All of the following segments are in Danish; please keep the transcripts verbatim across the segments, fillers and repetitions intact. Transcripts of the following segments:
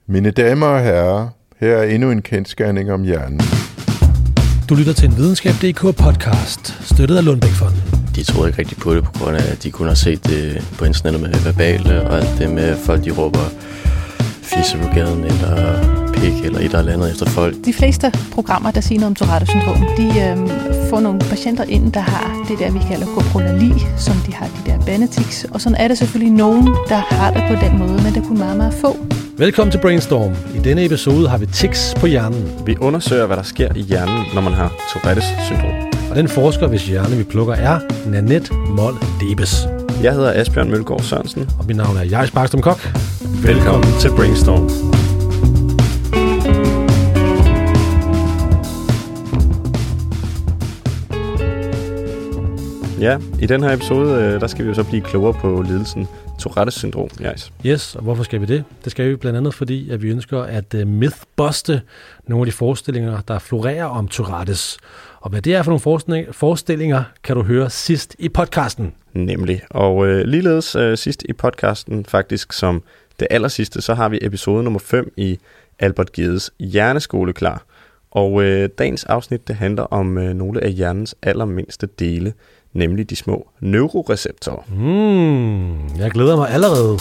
Mine damer og herrer, her er endnu en kendsgerning om hjernen. Du lytter til en videnskab punktum d k podcast, støttet af Lundbeck-fonden. De troede ikke rigtig på det, på grund af, at de kunne have set det på internettet med verbale, og alt det med, folk de råber fisse på gaden, eller pik, eller et eller andet efter folk. De fleste programmer, der siger noget om Tourette-syndrom, de øh, får nogle patienter ind, der har det der, vi kalder coprolali, som de har de der bandetics. Og sådan er det selvfølgelig nogen, der har det på den måde, men det er kun meget, meget få. Velkommen til Brainstorm. I denne episode har vi tics på hjernen. Vi undersøger, hvad der sker i hjernen, når man har Tourettes-syndrom. Og den forsker, hvis hjerne vi plukker, er Nanette Moll Debes. Jeg hedder Asbjørn Mølgaard Sørensen. Og mit navn er Jais Barkstrøm Kok. Velkommen til Brainstorm. Ja, i den her episode, der skal vi jo så blive klogere på lidelsen Tourettes-syndrom, Jais. Yes, og hvorfor skal vi det? Det skal vi blandt andet, fordi at vi ønsker at uh, mythbuste nogle af de forestillinger, der florerer om Tourettes. Og hvad det er for nogle forestillinger, forestillinger kan du høre sidst i podcasten. Nemlig. Og øh, ligeledes øh, sidst i podcasten, faktisk som det allersidste, så har vi episode nummer fem i Albert Gedes Hjerneskole klar. Og øh, dagens afsnit, det handler om øh, nogle af hjernens allermindste dele, nemlig de små neuroreceptorer. Mm, jeg glæder mig allerede.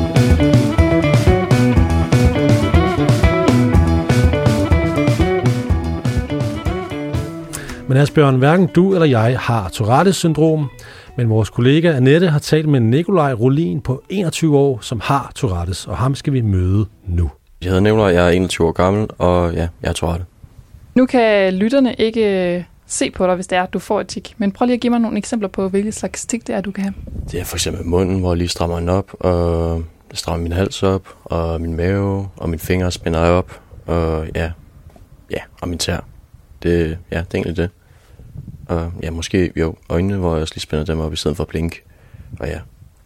Men Asbjørn, hverken du eller jeg har Tourettes-syndrom, men vores kollega Annette har talt med Nikolaj Rolin på enogtyve år, som har Tourettes, og ham skal vi møde nu. Jeg hedder Nikolaj, jeg er enogtyve år gammel, og ja, jeg har Tourette. Nu kan lytterne ikke se på dig, hvis det er, at du får et tic. Men prøv lige at give mig nogle eksempler på, hvilke slags tic det er, du kan have. Det er for eksempel munden, hvor jeg lige strammer den op, og jeg strammer min hals op, og min mave, og mine fingre spænder op, og ja, ja, og min tær. Det, ja, det er egentlig det. Og ja, måske jo øjnene, hvor jeg også lige spænder dem op i stedet for at blinke. Og ja.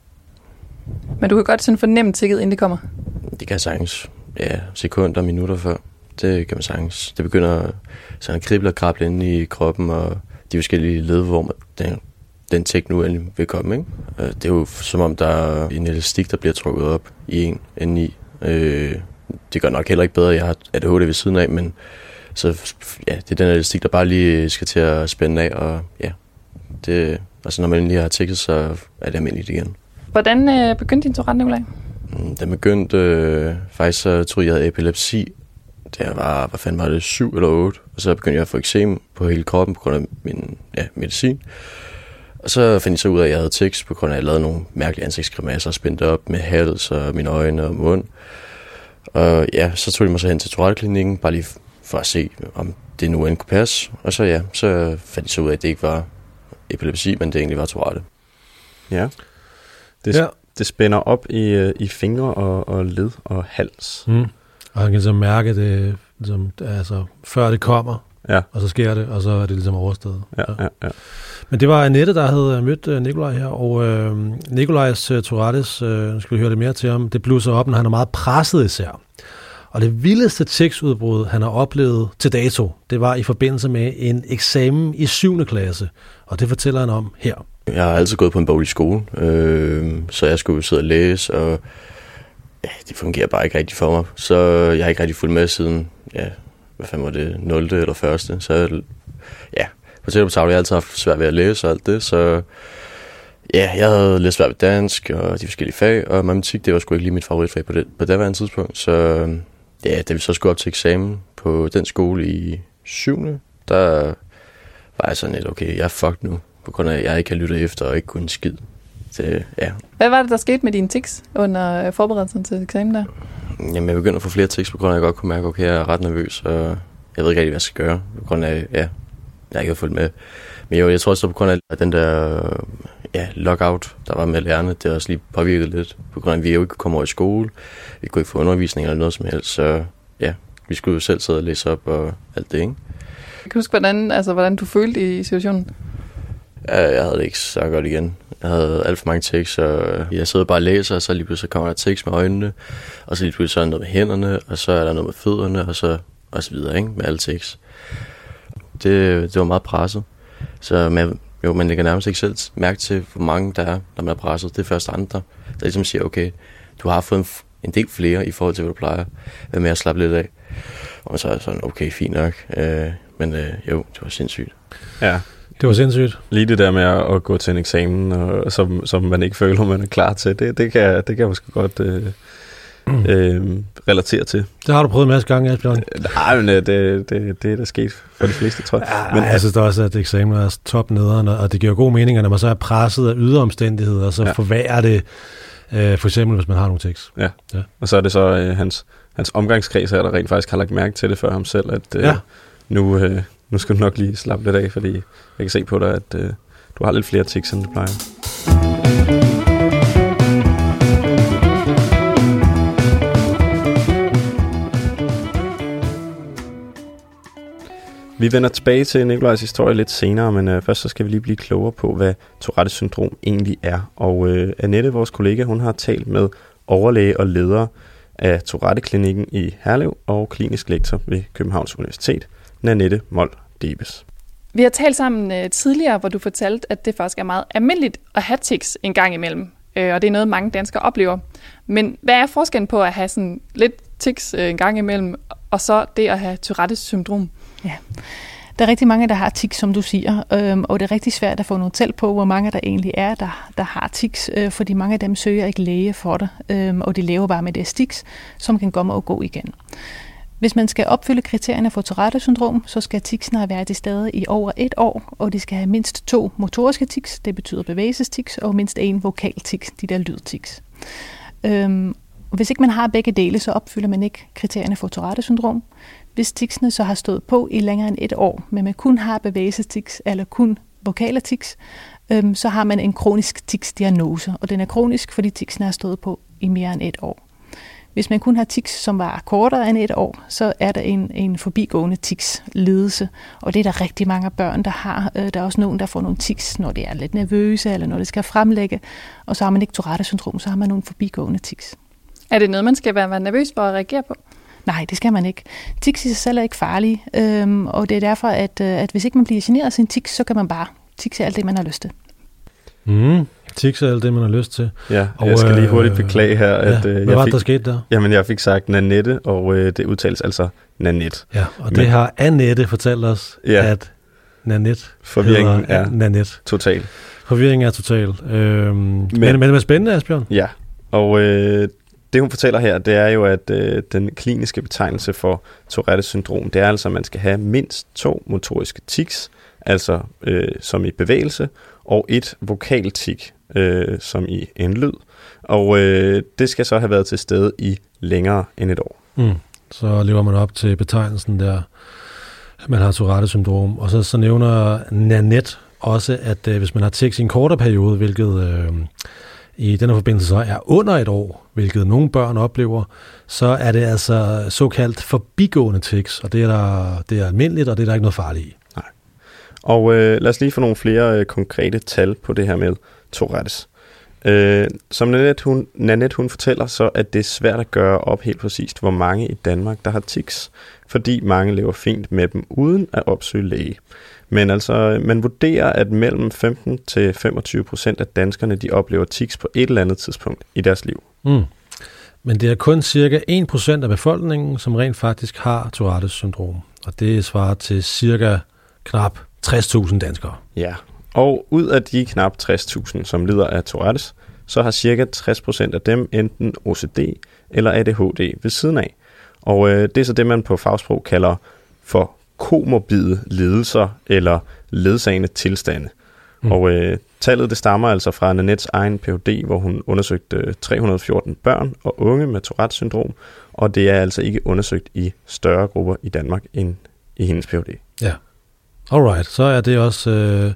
Men du kan godt sådan fornemme ticket, inden det kommer? Det kan jeg sagtens. Ja, sekunder, minutter før. Det kan man sagtens. Det begynder sådan at krible og krable inde i kroppen, og de forskellige led, hvor man, den, den tic nu endelig vil komme, ikke? Det er jo som om, der er en elastik, der bliver trukket op i en indeni. Øh, det gør nok heller ikke bedre, jeg har A D H D ved siden af, men så ja, det er den elastik, der bare lige skal til at spænde af, og ja, det, altså når man endelig har ticket, så er det almindeligt igen. Hvordan øh, begyndte din Tourette, Nikolaj? Den begyndte, øh, faktisk så troede jeg, jeg havde epilepsi. Det var, hvad fanden var det, syv eller otte, og så begyndte jeg at få eksem på hele kroppen på grund af min ja, medicin. Og så fandt jeg så ud af, at jeg havde tics på grund af, at jeg lavede nogle mærkelige ansigtsgrimasser, spændte op med hals og mine øjne og mund. Og ja, så tog de mig så hen til Tourette-klinikken, bare lige for at se, om det nu end kunne passe. Og så ja, så fandt jeg så ud af, at det ikke var epilepsi, men det egentlig var Tourette. Ja, det, ja. det spænder op i, i fingre og, og led og hals. Mm. Og han kan så mærke det, ligesom, altså, før det kommer, ja. Og så sker det, og så er det ligesom overstået. Ja, ja, ja. Men det var Annette, der havde mødt uh, Nikolaj her, og øh, Nikolajs uh, Tourettes, øh, nu skal vi høre lidt mere til ham, det blusser op, når han er meget presset især. Og det vildeste tics-udbrud, han har oplevet til dato, det var i forbindelse med en eksamen i syvende klasse, og det fortæller han om her. Jeg har altid gået på en boglig skole, øh, så jeg skulle sidde og læse, og ja, det fungerer bare ikke rigtig for mig. Så jeg har ikke rigtig fulgt med siden, ja, hvad fanden var det, nul eller første. Så ja, på tæt på tavle, jeg har altid haft svært ved at læse og alt det, så ja, jeg havde lidt svært ved dansk og de forskellige fag, og matematik, det var sgu ikke lige mit favoritfag på det, på det værende tidspunkt. Så ja, da vi så skulle op til eksamen på den skole i syvende, der var jeg sådan lidt, okay, jeg er fucked nu, på grund af, at jeg ikke kan lytte efter og ikke kunne skid. Det, ja. Hvad var det, der skete med dine tics under forberedelsen til eksamen der? Jamen, jeg begyndte at få flere tics, på grund af, at jeg godt kunne mærke, okay, jeg er ret nervøs, og jeg ved ikke rigtig, hvad jeg skal gøre, på grund af, ja, jeg ikke har fulgt med. Men jo, jeg tror også, på grund af den der, ja, lockout, der var med lærerne, det har også lige påvirket lidt, på grund af, at vi jo ikke kunne komme over i skole, vi kunne ikke få undervisning eller noget som helst, så ja, vi skulle jo selv sidde og læse op og alt det, ikke? Kan du huske, hvordan, altså, hvordan du følte i situationen? Ja, jeg havde det ikke så godt igen. Jeg havde alt for mange tics, og jeg sidder bare og læser, og så lige pludselig kommer der tics med øjnene, og så lige pludselig så er der noget med hænderne, og så er der noget med fødderne, og så, og så videre, ikke? Med alle tics. Det, det var meget presset. Så man, jo, man lægger nærmest ikke selv mærke til, hvor mange der er, når man er presset. Det er først andre, der ligesom siger, okay, du har fået en, en del flere i forhold til, hvad du plejer med at slappe lidt af. Og så er det sådan, okay, fint nok. Øh, men øh, jo, det var sindssygt. Ja. Det var sindssygt. Lige det der med at, at gå til en eksamen, og, som, som man ikke føler, man er klar til, det, det, kan, det kan jeg måske godt øh, mm. øh, relatere til. Det har du prøvet en masse gange, Asbjørn. Nej, men det, det, det, det er der sket for de fleste, tror jeg. Ja, men jeg synes også, at eksamen er top nederen, og det giver god mening, når man så er presset af ydre omstændigheder, så ja. forværrer det, øh, for eksempel hvis man har nogle tekst. Ja. ja, og så er det så øh, hans, hans omgangskreds her, der rent faktisk har lagt mærke til det for ham selv, at øh, ja. nu... Øh, Nu skal du nok lige slappe lidt af, fordi jeg kan se på dig, at øh, du har lidt flere tics, end du plejer. Vi vender tilbage til Nikolajs historie lidt senere, men øh, først så skal vi lige blive klogere på, hvad Tourettes syndrom egentlig er. Og øh, Annette, vores kollega, hun har talt med overlæge og leder af Tourette-klinikken i Herlev og klinisk lektor ved Københavns Universitet, Nanette Mold Debes. Vi har talt sammen uh, tidligere, hvor du fortalte, at det faktisk er meget almindeligt at have tics en gang imellem, uh, og det er noget, mange danskere oplever. Men hvad er forskellen på at have sådan lidt tics uh, en gang imellem, og så det at have Tourettes syndrom? Ja, der er rigtig mange, der har tics, som du siger, øhm, og det er rigtig svært at få nogle tal på, hvor mange der egentlig er, der, der har tics, øh, fordi mange af dem søger ikke læge for det, øhm, og de lever bare med det tics, som kan komme og gå igen. Hvis man skal opfylde kriterierne for Tourettes syndrom, så skal ticsene have været i stedet i over et år, og de skal have mindst to motoriske tics, det betyder bevægelsestics, og mindst en vokal tics, de der lydtics. Øhm, hvis ikke man har begge dele, så opfylder man ikke kriterierne for Tourettes syndrom. Hvis ticsene så har stået på i længere end et år, men man kun har bevægelsestics eller kun vokale tics, øhm, så har man en kronisk tics-diagnose, og den er kronisk, fordi ticsene har stået på i mere end et år. Hvis man kun har tics, som var kortere end et år, så er der en, en forbigående tics-lidelse, og det er der rigtig mange børn, der har. Der er også nogen, der får nogle tics, når de er lidt nervøse, eller når de skal fremlægge, og så har man ikke Tourettes syndrom, så har man nogle forbigående tics. Er det noget, man skal være nervøs for at reagere på? Nej, det skal man ikke. Tics i sig selv er ikke farlige, øhm, og det er derfor, at, at hvis ikke man bliver generet af sin tics, så kan man bare tics alt det, man har lyst til. Mm. Tics er alt det, man har lyst til. Ja, og jeg skal lige hurtigt beklage her. Ja, at, øh, hvad jeg var fik, der sket der? Jamen, jeg fik sagt Nanette, og øh, det udtales altså Nanette. Ja, og Men, det har Annette fortalt os, ja, at Nanette forvirringen er Nanette. Total. Forvirringen er total. Øhm, men, men, men det er spændende, Asbjørn. Ja, og øh, det hun fortæller her, det er jo, at øh, den kliniske betegnelse for Tourettes syndrom, det er altså, at man skal have mindst to motoriske tics, altså øh, som i bevægelse, og et vokaltik, øh, som i en lyd. Og øh, det skal så have været til stede i længere end et år. Mm. Så lever man op til betegnelsen der, man har Tourettes syndrom. Og så, så nævner Nanette også, at øh, hvis man har tics i en kortere periode, hvilket øh, i denne forbindelse så er under et år, hvilket nogle børn oplever, så er det altså såkaldt forbigående tics, og det er, der, det er almindeligt, og det er der ikke noget farligt i. Nej. Og øh, lad os lige få nogle flere øh, konkrete tal på det her med Tourettes. Øh, som Nanette hun, Nanette hun fortæller, så at det er svært at gøre op helt præcist, hvor mange i Danmark, der har tics, fordi mange lever fint med dem uden at opsøge læge. Men altså, man vurderer, at mellem femten til femogtyve procent af danskerne, de oplever tics på et eller andet tidspunkt i deres liv. Mm. Men det er kun cirka en procent af befolkningen, som rent faktisk har Tourettes syndrom. Og det svarer til cirka knap tres tusind danskere. Ja, og ud af de knap tres tusind, som lider af Tourettes, så har cirka tres procent af dem enten O C D eller A D H D ved siden af. Og øh, det er så det, man på fagsprog kalder for komorbide lidelser eller ledsagende tilstande. Mm. Og øh, tallet det stammer altså fra Nanettes egen P H D, hvor hun undersøgte tre hundrede og fjorten børn og unge med Tourettes syndrom, og det er altså ikke undersøgt i større grupper i Danmark end i hendes P H D. Ja, alright, så er det også øh,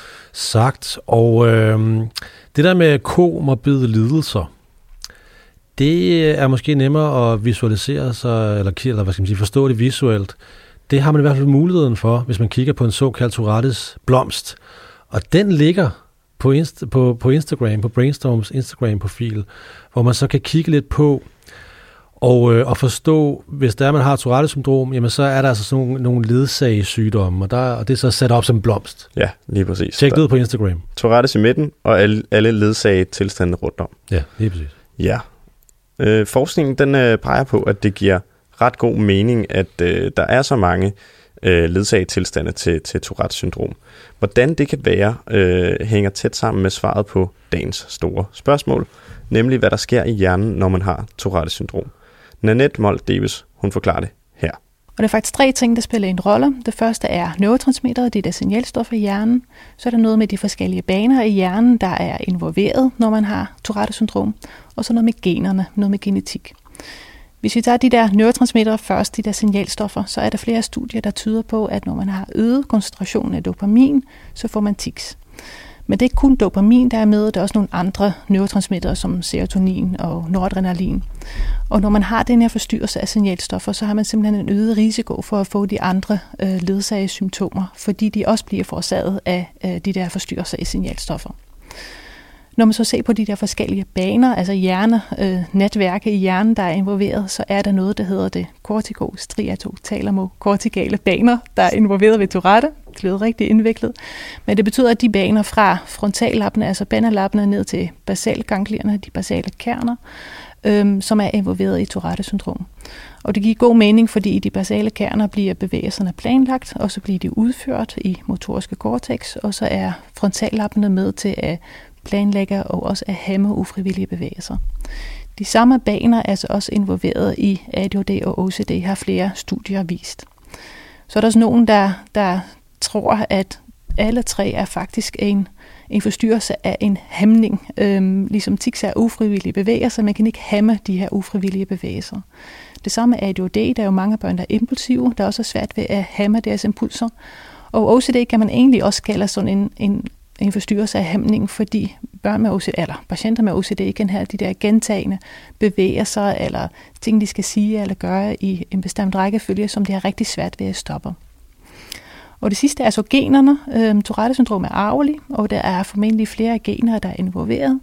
sagt. Og øh, det der med komorbide lidelser, det er måske nemmere at visualisere sig, eller, eller hvad skal man sige, forstå det visuelt. Det har man i hvert fald muligheden for, hvis man kigger på en såkaldt Tourettes blomst. Og den ligger på, Inst- på, på Instagram, på Brainstorms Instagram-profil, hvor man så kan kigge lidt på og, øh, og forstå, hvis der er, man har Tourettes syndrom, jamen så er der altså sådan nogle, nogle ledsagesygdomme, og, der, og det er så sat op som blomst. Ja, lige præcis. Tjek det ud på Instagram. Tourettes i midten, og alle, alle ledsage tilstande rundt om. Ja, lige præcis. Ja. Øh, forskningen den øh, peger på, at det giver ret god mening, at øh, der er så mange øh, ledsagetilstande til, til Tourettes syndrom. Hvordan det kan være, øh, hænger tæt sammen med svaret på dagens store spørgsmål, nemlig hvad der sker i hjernen, når man har Tourettes syndrom. Nanette Mold Davis, hun forklarer det her. Og der er faktisk tre ting, der spiller en rolle. Det første er neurotransmittere, det er der signalstoffer i hjernen. Så er der noget med de forskellige baner i hjernen, der er involveret, når man har Tourettes syndrom. Og så noget med generne, noget med genetik. Hvis vi tager de der neurotransmittere først, de der signalstoffer, så er der flere studier, der tyder på, at når man har øget koncentrationen af dopamin, så får man tics. Men det er ikke kun dopamin, der er med, der er også nogle andre neurotransmittere, som serotonin og noradrenalin. Og når man har den her forstyrrelse af signalstoffer, så har man simpelthen en øget risiko for at få de andre øh, ledsagesymptomer, fordi de også bliver forårsaget af øh, de der forstyrrelser af signalstoffer. Når man så ser på de der forskellige baner, altså hjerne, øh, netværke i hjernen, der er involveret, så er der noget, der hedder det cortico-striatotalamo-kortikale baner, der er involveret ved Tourette. Det lyder rigtig indviklet. Men det betyder, at de baner fra frontallappene, altså banalappene, ned til basalganglierne, de basale kerner, øh, som er involveret i Tourettes syndrom. Og det giver god mening, fordi i de basale kerner bliver bevægelserne planlagt, og så bliver de udført i motoriske cortex, og så er frontallappene med til at planlægger og også at hæmme ufrivillige bevægelser. De samme baner er altså også involveret i A D H D og O C D, har flere studier vist. Så er der også nogen, der, der tror, at alle tre er faktisk en, en forstyrrelse af en hæmning. Øhm, ligesom tics er ufrivillige bevægelser, man kan ikke hæmme de her ufrivillige bevægelser. Det samme med A D H D, der er jo mange børn, der er impulsive, der er også svært ved at hæmme deres impulser. Og O C D kan man egentlig også kalde sådan en, en en forstyrrelse af hæmning, fordi børn med O C D, eller patienter med O C D kan have de der gentagende bevægelser, eller ting, de skal sige eller gøre i en bestemt rækkefølge, som de har rigtig svært ved at stoppe. Og det sidste er så generne. Øhm, Tourettes syndrom er arvelig, og der er formentlig flere gener, der er involveret.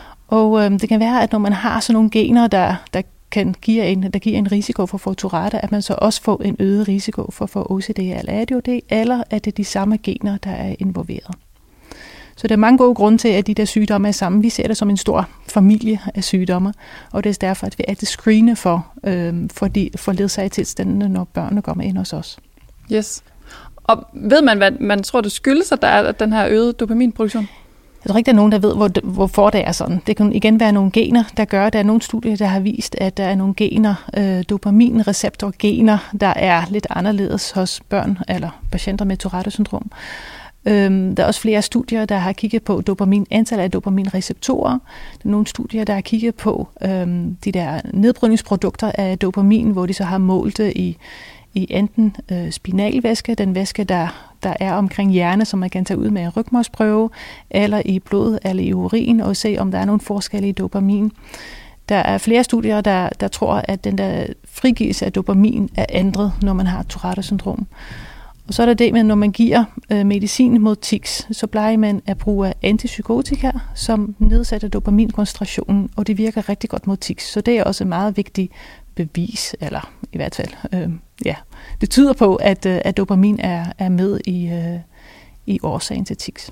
Og øhm, det kan være, at når man har sådan nogle gener, der, der kan give en, der giver en risiko for at få Tourette, at man så også får en øget risiko for at få O C D eller A D H D, eller at det er de samme gener, der er involveret. Så der er mange gode grunde til, at de der sygdomme er sammen. Vi ser det som en stor familie af sygdomme, og det er derfor, at vi altid screener for, øh, for, de, for ledsagetilstandene, når børnene kommer ind hos os. Yes. Og ved man, hvad man tror, det skyldes, at der er den her øgede dopaminproduktion? Jeg tror ikke, der er nogen, der ved, hvor, hvorfor det er sådan. Det kan igen være nogle gener, der gør, der er nogle studier, der har vist, at der er nogle gener, øh, dopaminreceptorgener, der er lidt anderledes hos børn eller patienter med Tourettes syndrom. Øhm, der er også flere studier, der har kigget på dopamin, antal af dopaminreceptorer. Der er nogle studier, der har kigget på øhm, de der nedbrydningsprodukter af dopamin, hvor de så har målt det i, i enten øh, spinalvæske, den væske, der, der er omkring hjerne, som man kan tage ud med en rygmarvsprøve, eller i blod eller i urin, og se, om der er nogle forskelle i dopamin. Der er flere studier, der, der tror, at den der frigivelse af dopamin er ændret, når man har Tourettes syndrom. Og så er der det med, når man giver øh, medicin mod tics, så plejer man at bruge antipsykotika, som nedsætter dopaminkoncentrationen, og det virker rigtig godt mod tics. Så det er også et meget vigtigt bevis, eller i hvert fald, øh, ja, det tyder på, at, øh, at dopamin er, er med i, øh, i årsagen til tics.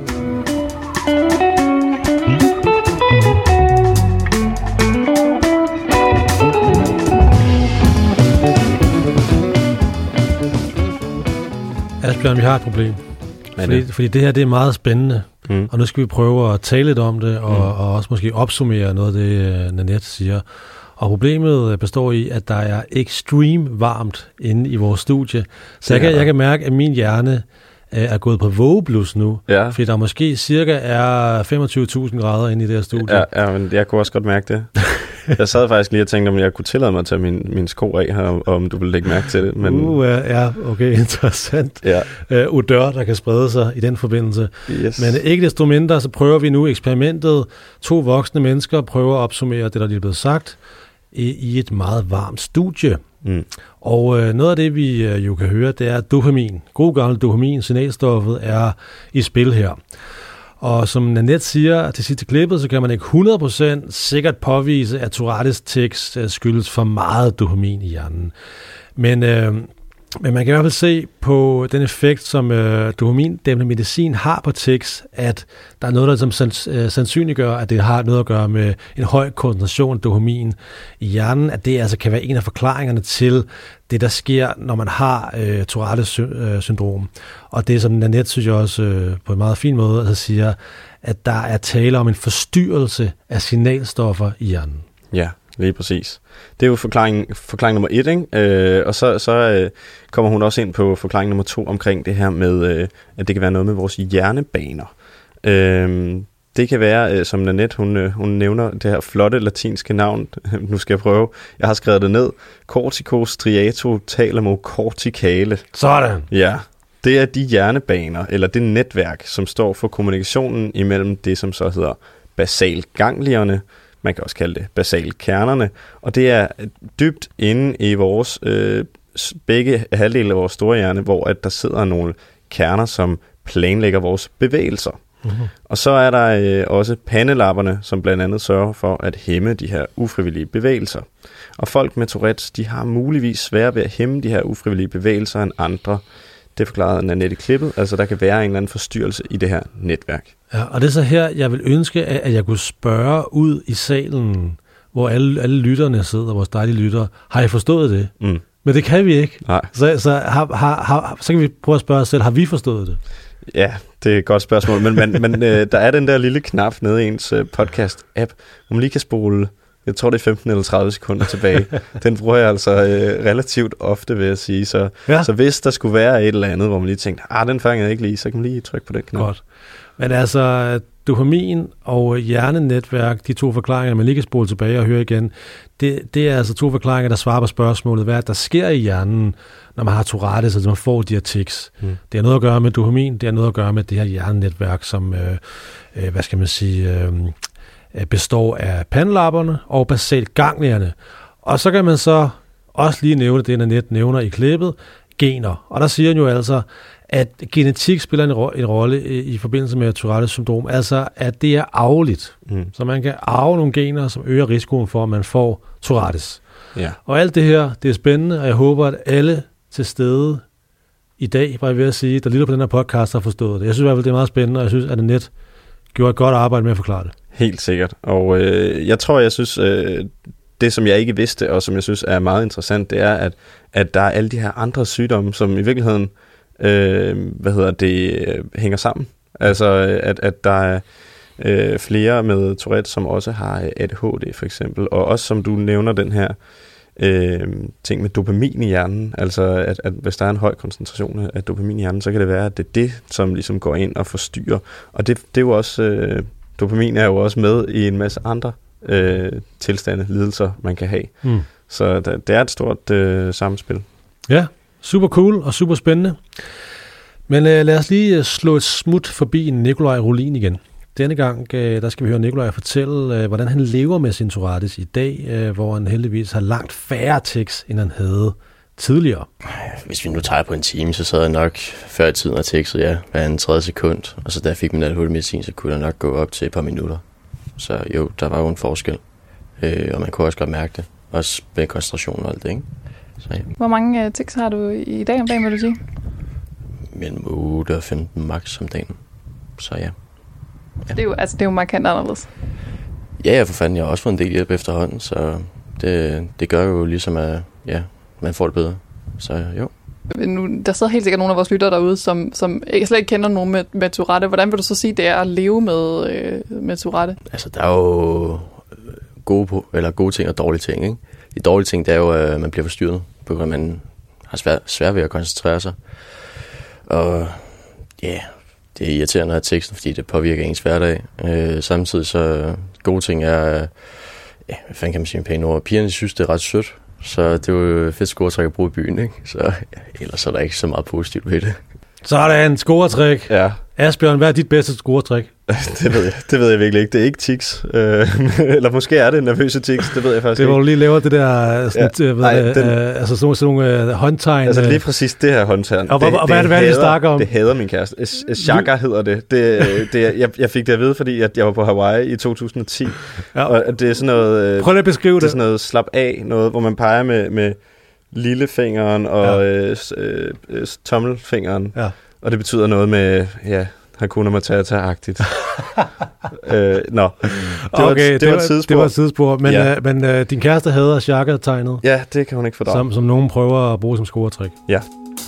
Asbjørn, vi har et problem. Fordi, fordi det her det er meget spændende, mm. og nu skal vi prøve at tale lidt om det, og, mm. og også måske opsummere noget af det, Nanette siger. Og problemet består i, at der er ekstremt varmt inde i vores studie. Så jeg kan, jeg kan mærke, at min hjerne er gået på vågeblus nu, ja. Fordi der måske cirka er femogtyve tusind grader inde i det her studie. Ja, ja, men jeg kunne også godt mærke det. Jeg sad faktisk lige og tænkte, om jeg kunne tillade mig at tage min, min sko af her, og om du ville lægge mærke til det. Men... Uh, ja, okay, interessant. Ja. Uh, udør, der kan sprede sig i den forbindelse. Yes. Men ikke desto mindre, så prøver vi nu eksperimentet. To voksne mennesker prøver at opsummere det, der lige er blevet sagt, i, i et meget varmt studie. Mm. Og øh, noget af det, vi øh, jo kan høre, det er, at dopamin, god gammel dopamin, signalstoffet, er i spil her. Og som Nanette siger til sidste klippet, så kan man ikke hundrede procent sikkert påvise, at Tourettes tics skyldes for meget dopamin i hjernen. Men øh, Men man kan i hvert fald se på den effekt, som øh, dopamindæmpende medicin har på tics, at der er noget, der som sans, øh, sandsynliggør, at det har noget at gøre med en høj koncentration af dopamin i hjernen, at det altså kan være en af forklaringerne til det, der sker, når man har øh, Tourette-syndrom. Og det, som Nanette, synes jeg også øh, på en meget fin måde altså siger, at der er tale om en forstyrrelse af signalstoffer i hjernen. Ja, lige præcis. Det er jo forklaring, forklaring nummer et, ikke? Øh, og så, så øh, kommer hun også ind på forklaring nummer to omkring det her med, øh, at det kan være noget med vores hjernebaner. Øh, det kan være, øh, som Nanette, hun, øh, hun nævner det her flotte latinske navn. Nu skal jeg prøve. Jeg har skrevet det ned. Corticostriatothalamocorticale. Sådan. Ja. Det er de hjernebaner, eller det netværk, som står for kommunikationen imellem det, som så hedder basalganglierne. Man kan også kalde det basalkernerne, og det er dybt inde i vores øh, begge halvdele af vores store hjerne, hvor at der sidder nogle kerner, som planlægger vores bevægelser. Mm-hmm. Og så er der øh, også pandelapperne, som blandt andet sørger for at hæmme de her ufrivillige bevægelser. Og folk med Tourettes, de har muligvis svært ved at hæmme de her ufrivillige bevægelser end andre. Det forklarede Nanette i klippet, altså der kan være en eller anden forstyrrelse i det her netværk. Ja, og det er så her, jeg vil ønske, at jeg kunne spørge ud i salen, hvor alle, alle lytterne sidder, vores dejlige lyttere. Har I forstået det? Mm. Men det kan vi ikke. Nej. Så, så, har, har, har, så kan vi prøve at spørge os selv, har vi forstået det? Ja, det er et godt spørgsmål, men, men, men øh, der er den der lille knap nede i ens øh, podcast-app, hvor man lige kan spole, jeg tror det er femten eller tredive sekunder tilbage. Den bruger jeg altså øh, relativt ofte, vil jeg sige. Så, ja. så hvis der skulle være et eller andet, hvor man lige tænkte, ah, den fangede jeg ikke lige, så kan man lige trykke på den knap. Godt. Men altså, dopamin og hjernenetværk, de to forklaringer, man lige kan spole tilbage og høre igen, det, det er altså to forklaringer, der svarer på spørgsmålet, hvad der sker i hjernen, når man har Tourettes, altså man får de her tics. Mm. Det har noget at gøre med dopamin, det har noget at gøre med det her hjernenetværk, som, øh, øh, hvad skal man sige, øh, består af pandelapperne og basalganglierne. Og så kan man så også lige nævne det, Nanette nævner i klippet, gener. Og der siger han jo altså, at genetik spiller en, ro- en rolle i, i forbindelse med Tourettes syndrom, altså at det er arveligt. Mm. Så man kan arve nogle gener, som øger risikoen for, at man får Tourettes. Ja. Og alt det her, det er spændende, og jeg håber, at alle til stede i dag, var jeg ved at sige, der lytter på den her podcast, har forstået det. Jeg synes i hvert fald, det er meget spændende, og jeg synes, at Nanette gjorde et godt arbejde med at forklare det. Helt sikkert. Og øh, jeg tror, jeg synes, øh, det som jeg ikke vidste, og som jeg synes er meget interessant, det er, at, at der er alle de her andre sygdomme, som i virkeligheden øh, hvad hedder det, øh, hænger sammen. Altså, at, at der er øh, flere med Tourette, som også har A D H D for eksempel, og også som du nævner den her øh, ting med dopamin i hjernen, altså at, at hvis der er en høj koncentration af dopamin i hjernen, så kan det være, at det er det, som ligesom går ind og forstyrrer. Og det, det er jo også, øh, dopamin er jo også med i en masse andre øh, tilstande, lidelser, man kan have. Mm. Så der, det er et stort øh, samspil. Ja, super cool og super spændende. Men øh, lad os lige slå et smut forbi Nikolaj Rolin igen. Denne gang, øh, der skal vi høre Nikolaj fortælle, øh, hvordan han lever med sin Tourettes i dag, øh, hvor han heldigvis har langt færre tics, end han havde tidligere. Hvis vi nu tager på en time, så sad jeg nok før i tiden og ticsede, ja, hver en tredje sekund. Og så da jeg fik min A D H D-medicin, så kunne jeg nok gå op til et par minutter. Så jo, der var jo en forskel. Øh, og man kunne også godt mærke det. Også med koncentration og alt det, ikke? Så, ja. Hvor mange uh, tics har du i dag om dagen, vil du sige? Mellem otte og femten max om dagen. Så ja. Ja. Det er jo, altså, det er jo markant anderledes. Ja, jeg for fanden, jeg har også fået en del hjælp efterhånden, så det, det gør jo ligesom, at ja, man får det bedre. Så jo. Nu, der sidder helt sikkert nogle af vores lyttere derude, som, som ikke slet ikke kender nogen med, med Tourette. Hvordan vil du så sige, det er at leve med, øh, med Tourette? Altså, der er jo gode, på, eller gode ting og dårlige ting, ikke? De dårlige ting, det er jo, at man bliver forstyrret, på grund af, at man har svært svær ved at koncentrere sig. Og ja, yeah, det er irriterende at have teksten, fordi det påvirker ens hverdag. Øh, samtidig så gode ting er, ja, hvad fanden kan man sige en pæn ord? Pigerne synes, det er ret sødt, så det er jo et fedt scoretræk at bruge i byen, ikke? Så ja, ellers er der ikke så meget positivt ved det. Så er der en scoretræk. Ja. Asbjørn, hvad er dit bedste scoretræk? det, ved jeg, det ved jeg virkelig ikke. Det er ikke tics. Øh, eller måske er det nervøse tics, det ved jeg faktisk det, ikke. Det hvor du lige laver det der, sådan, ja. ved, Nej, øh, den, altså sådan, sådan nogle øh, håndtegn. Altså lige præcis det her håndtegn. Og, det, og hvad er det, hvad det, hader, snakker om? Det hader min kæreste. Shaka hedder det. det, det jeg, jeg fik det at vide, fordi at jeg var på Hawaii i to tusind og ti. Ja. Og det er sådan noget... Prøv lige at beskrive det. Det er sådan noget slap af, noget, hvor man peger med... med lillefingeren og ja. øh, øh, øh, tommelfingeren. Ja. Og det betyder noget med, ja, Hakuna Matata-agtigt. øh, nå, det var, okay, det, det, var var, et sidespor. det var et sidespor. Men, ja. øh, men øh, din kæreste hader Shaka-tegnet. Ja, det kan hun ikke fordrage. Som, som nogen prøver at bruge som scoretrik. Ja.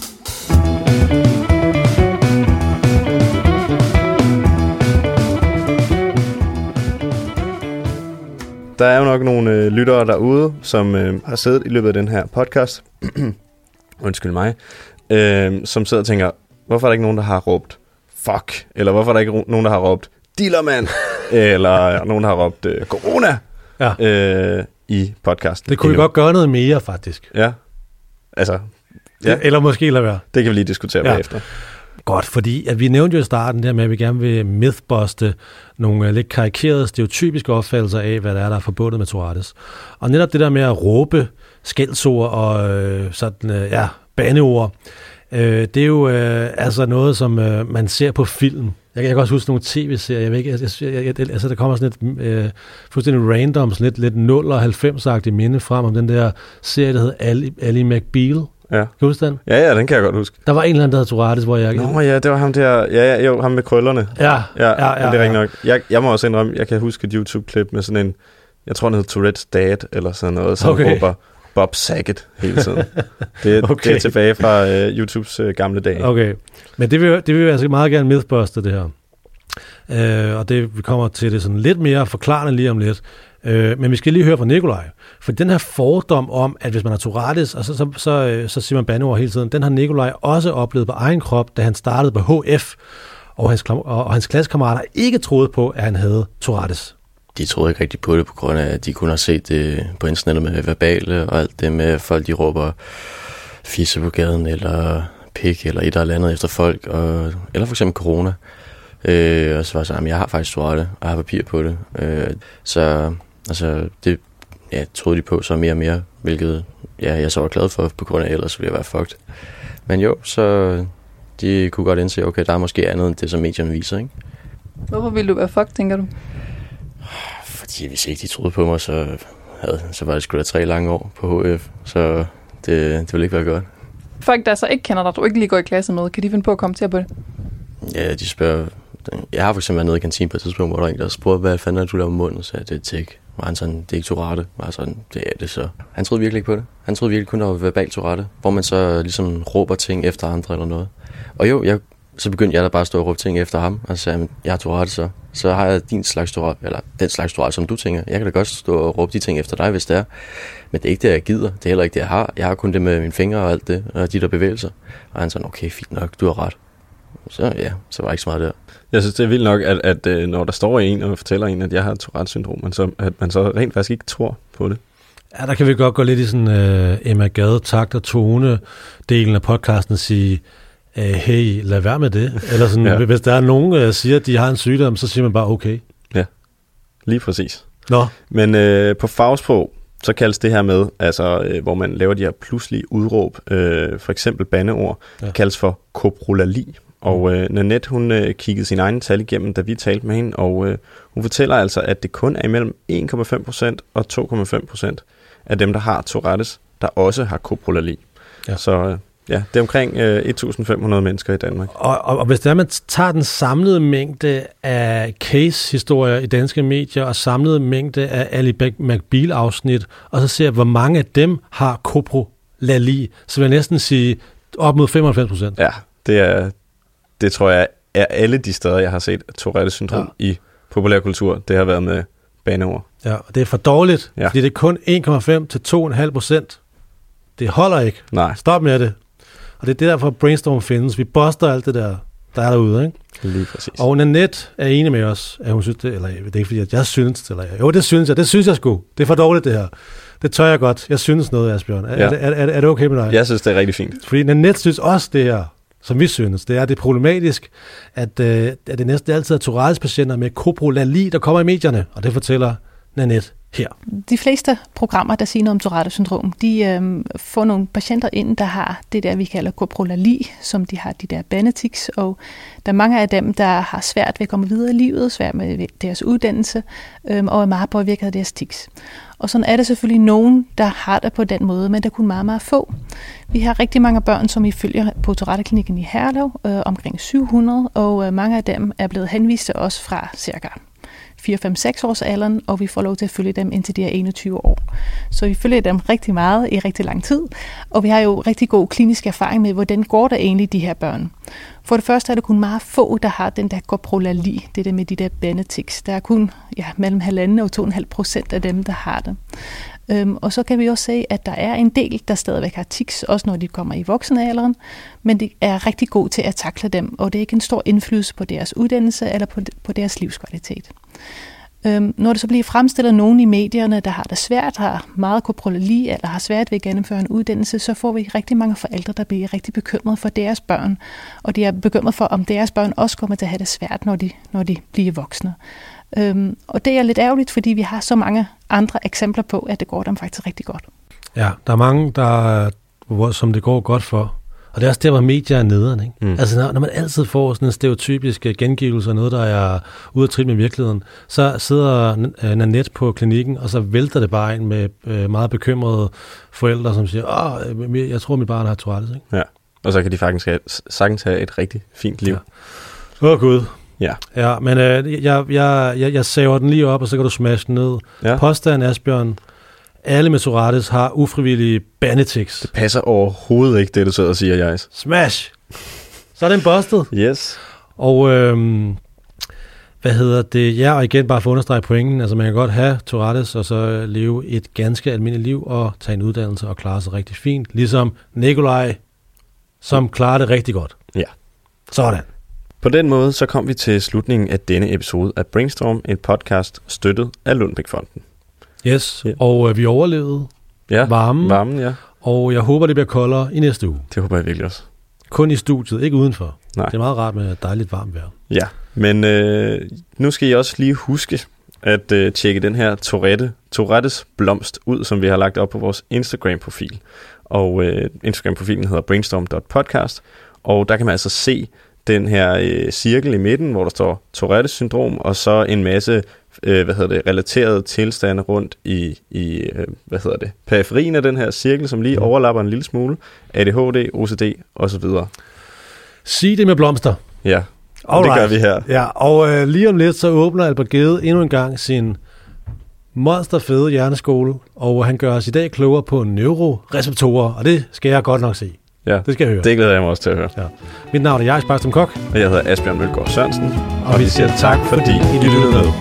Der er jo nok nogle øh, lyttere derude, som øh, har siddet i løbet af den her podcast, undskyld mig, øh, som sidder og tænker, hvorfor er der ikke nogen, der har råbt fuck, eller hvorfor er der ikke nogen, der har råbt dealermand, eller nogen, der har råbt øh, corona ja. øh, i podcasten. Det kunne vi godt gøre noget mere, faktisk. Ja, altså... Ja. Det, eller måske lade være. Det kan vi lige diskutere ja. bagefter. Godt, fordi at vi nævnte jo i starten der med, at vi gerne vil mythbuste nogle uh, lidt karikerede, stereotypiske opfattelser af, hvad der er, der er forbundet med Tourettes. Og netop det der med at råbe skældsord og øh, sådan, øh, ja, baneord, øh, det er jo øh, altså noget, som øh, man ser på film. Jeg, jeg kan også huske nogle tv-serier, jeg ved ikke, jeg, jeg, jeg, altså der kommer sådan et øh, fuldstændig random, sådan lidt, lidt nul og halvfems-agtigt minde frem om den der serie, der hedder Ally, Ally McBeal. Ja. Kan du huske den? Ja, ja, den kan jeg godt huske. Der var en eller anden, der havde Tourettes, hvor jeg... Nå ja, det var ham der... Ja, ja, jo, ham med krøllerne. Ja, ja, ja, ja. ja det er rigtig nok. Jeg, jeg må også indrømme, jeg kan huske et YouTube-klip med sådan en... Jeg tror, den hedder Tourette's Dad, eller sådan noget, som okay. råber Bob Saget hele tiden. Det, okay. det er tilbage fra uh, YouTubes uh, gamle dage. Okay, men det vil, det vil vi altså meget gerne mythbuste, det her. Uh, og det, vi kommer til det sådan lidt mere forklarende lige om lidt. Uh, men vi skal lige høre fra Nikolaj. For den her fordom om, at hvis man har Tourettes, og så, så, så, så siger man bandeord hele tiden, den har Nikolaj også oplevet på egen krop, da han startede på H F, og hans, og hans klassekammerater ikke troede på, at han havde Tourettes. De troede ikke rigtig på det, på grund af, at de kunne have set det på internettet med verbale, og alt det med folk, de råber fisse på gaden, eller pik, eller et eller andet efter folk, og, eller for eksempel corona. Øh, og så var jeg sådan, jeg har faktisk Tourettes, og jeg har papir på det. Øh, så altså, det ja, troede de på så mere og mere, hvilket ja, jeg så var glad for, på grund af, ellers ville jeg være fucked. Men jo, så de kunne godt indse, okay, der er måske andet end det, som medierne viser, ikke? Hvorfor ville du være fucked, tænker du? Fordi hvis ikke de troede på mig, så, havde, så var det sgu da tre lange år på H F, så det, det ville ikke være godt. Folk, der så ikke kender dig, du ikke lige går i klasse med, kan de finde på at komme til at på det? Ja, de spørger... Jeg har for eksempel været nede i kantinen på et tidspunkt, hvor der er en, der spurgte, hvad fanden er du laver med munden? Så det er tæk. Var han sådan, det er ikke Tourette. Var sådan, det er det så. Han troede virkelig ikke på det. Han troede virkelig kun, der var verbal Tourette, hvor man så ligesom råber ting efter andre eller noget. Og jo, jeg, så begyndte jeg da bare at stå og råbe ting efter ham, og så sagde, jeg har Tourette så. Så har jeg din slags Tourette, eller den slags Tourette, som du tænker. Jeg kan da godt stå og råbe de ting efter dig, hvis det er. Men det er ikke det, jeg gider. Det er heller ikke det, jeg har. Jeg har kun det med mine fingre og alt det, og de der bevægelser. Og han sådan, okay, fint nok, du har ret. Så ja, så var ikke så meget der. Jeg synes, det er vildt nok, at, at, at når der står en og fortæller en, at jeg har Tourette-syndrom, man så, at man så rent faktisk ikke tror på det. Ja, der kan vi godt gå lidt i sådan uh, Emma Gade takt og tone-delen af podcasten og sige, uh, hey, lad være med det. Eller sådan, ja. Hvis der er nogen, der uh, siger, at de har en sygdom, så siger man bare okay. Ja, lige præcis. Nå. Men uh, på fagsprog, så kaldes det her med, altså uh, hvor man laver de her pludselige udråb, uh, for eksempel bandeord, ja. kaldes for koprolali. Og øh, Nanette, hun øh, kiggede sin egen tal igennem, da vi talte med hende, og øh, hun fortæller altså, at det kun er imellem en komma fem procent og to komma fem procent af dem, der har Tourettes, der også har koprolali. Ja. Så øh, ja, det er omkring øh, et tusind fem hundrede mennesker i Danmark. Og, og, og hvis der man tager den samlede mængde af case-historier i danske medier, og samlede mængde af Ally McBeal-afsnit, og så ser hvor mange af dem har koprolali, så vil jeg næsten sige op mod femoghalvfems procent. Ja, det er... Det tror jeg er alle de steder, jeg har set Tourette-syndrom ja. i populærkultur. Det har været med baneord. Ja, og det er for dårligt, ja. fordi det er kun en komma fem til to komma fem procent. Det holder ikke. Nej. Stop med det. Og det er derfor, Brainstorm findes. Vi buster alt det der, der er derude, ikke? Lige præcis. Og Nanette er enig med os, at hun synes det, eller det er ikke fordi, at jeg synes, eller jo, det synes jeg, det synes jeg sgu. Det er for dårligt, det her. Det tør jeg godt. Jeg synes noget, Asbjørn. Er, ja. er, er, er, er det okay med dig? Jeg synes, det er rigtig fint. Fordi Nanette synes også det her, som vi synes, det er det er problematisk, at, øh, at det næsten altid er Tourettes patienter med koprolali, der kommer i medierne, og det fortæller Nanette her. De fleste programmer, der siger noget om Tourette-syndrom, de øh, får nogle patienter ind, der har det der, vi kalder coprolali, som de har de der banetics, og der er mange af dem, der har svært ved at komme videre i livet, svært med deres uddannelse, øh, og er meget påvirket af deres tics. Og sådan er det selvfølgelig nogen, der har det på den måde, men der er kun meget, meget få. Vi har rigtig mange børn, som vi følger på Tourette-klinikken i Herlev, øh, omkring syv hundrede, og øh, mange af dem er blevet henvist til os fra cirka fire fem seks års alderen, og vi får lov til at følge dem indtil de er enogtyve år. Så vi følger dem rigtig meget i rigtig lang tid, og vi har jo rigtig god klinisk erfaring med, hvordan går der egentlig de her børn. For det første er det kun meget få, der har den der coprolali, det der med de der banetics. Der er kun ja, mellem halvanden og to og en halv procent af dem, der har det. Øhm, og så kan vi også se, at der er en del, der stadigvæk har tics, også når de kommer i voksenalderen, men de er rigtig gode til at takle dem, og det er ikke en stor indflydelse på deres uddannelse eller på, på deres livskvalitet. Øhm, når det så bliver fremstillet nogen i medierne, der har det svært, har meget coprolali eller har svært ved at gennemføre en uddannelse, så får vi rigtig mange forældre, der bliver rigtig bekymrede for deres børn, og de er bekymrede for, om deres børn også kommer til at have det svært, når de, når de bliver voksne. Øhm, og det er lidt ærgerligt, fordi vi har så mange andre eksempler på, at det går dem faktisk rigtig godt. Ja, der er mange, der, som det går godt for. Og det er også der, hvor medier er nederen, ikke? Mm. Altså, når, når man altid får sådan en stereotypisk gengivelse af noget, der er ude af trit med virkeligheden, så sidder Nanette på klinikken, og så vælter det bare ind med øh, meget bekymrede forældre, som siger, åh, jeg tror, mit barn har Tourette, ikke? Ja, og så kan de faktisk have, sagtens have et rigtig fint liv. Åh, ja. oh, Gud. Ja. Ja, men øh, jeg, jeg, jeg, jeg saver den lige op, og så kan du smash den ned. Ja. Påstand, Asbjørn. Alle med Tourettes har ufrivillige banetics. Det passer overhovedet ikke, det du sidder og siger, Jais. Smash! Så er den busted. Yes. Og øhm, hvad hedder det? Ja, og igen bare for at understrege pointen. Altså man kan godt have Tourettes, og så leve et ganske almindeligt liv, og tage en uddannelse og klare sig rigtig fint. Ligesom Nikolaj, som klarer det rigtig godt. Ja. Sådan. På den måde, så kom vi til slutningen af denne episode af Brainstorm, en podcast støttet af Lundbeck-fonden. Yes, yeah. og øh, vi overlevede ja, varmen, varmen ja. Og jeg håber, det bliver koldere i næste uge. Det håber jeg virkelig også. Kun i studiet, ikke udenfor. Nej. Det er meget rart med dejligt varmt vejr. Ja, men øh, nu skal I også lige huske at øh, tjekke den her Tourette, Tourettes blomst ud, som vi har lagt op på vores Instagram-profil. Og øh, Instagram-profilen hedder brainstorm punktum podcast, og der kan man altså se den her øh, cirkel i midten, hvor der står Tourette-syndrom, og så en masse øh, hvad hedder det, relaterede tilstande rundt i, i øh, hvad hedder det, periferien af den her cirkel, som lige overlapper en lille smule. A D H D, O C D osv. Sig det med blomster. Ja, og det gør vi her. Ja, og øh, lige om lidt, så åbner Albert Gede endnu en gang sin monsterfede hjerneskole, og han gør os i dag klogere på neuroreceptorer, og det skal jeg godt nok se. Ja, det skal jeg høre. Det glæder jeg mig også til at høre. Ja. Mit navn er Jais Barstum Kok. Og jeg hedder Asbjørn Mølgaard Sørensen. Og, og vi siger tak, fordi I lyttede med.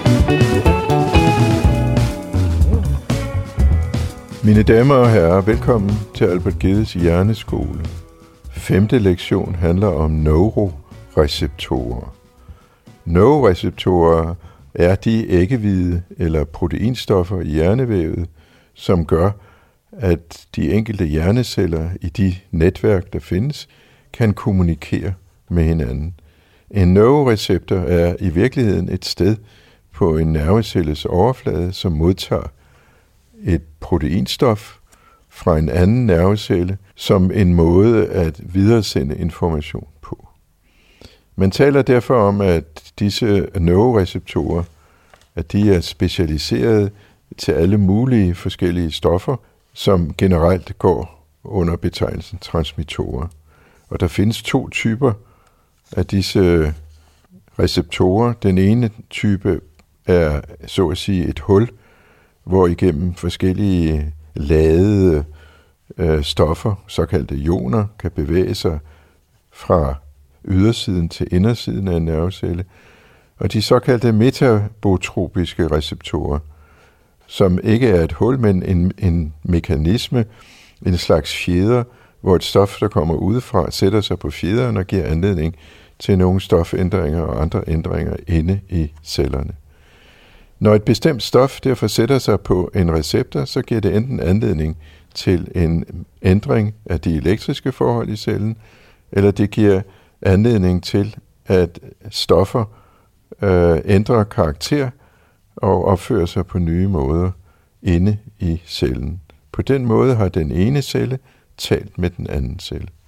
Mine damer og herrer, velkommen til Albert Gedes hjerneskole. Femte lektion handler om neuroreceptorer. Neuroreceptorer er de æggehvide eller proteinstoffer i hjernevævet, som gør, at de enkelte hjerneceller i de netværk, der findes, kan kommunikere med hinanden. En neuroreceptor er i virkeligheden et sted på en nervecelles overflade, som modtager et proteinstof fra en anden nervecelle som en måde at videresende information på. Man taler derfor om, at disse neuroreceptorer, at de er specialiseret til alle mulige forskellige stoffer, som generelt går under betegnelsen transmittorer. Og der findes to typer af disse receptorer. Den ene type er så at sige et hul, hvor igennem forskellige ladede øh, stoffer, såkaldte ioner, kan bevæge sig fra ydersiden til indersiden af en nervecelle. Og de såkaldte metabotropiske receptorer, som ikke er et hul, men en, en mekanisme, en slags fjeder, hvor et stof, der kommer udefra, sætter sig på fjederen og giver anledning til nogle stofændringer og andre ændringer inde i cellerne. Når et bestemt stof derfor sætter sig på en receptor, så giver det enten anledning til en ændring af de elektriske forhold i cellen, eller det giver anledning til, at stoffer øh, ændrer karakter og opfører sig på nye måder inde i cellen. På den måde har den ene celle talt med den anden celle.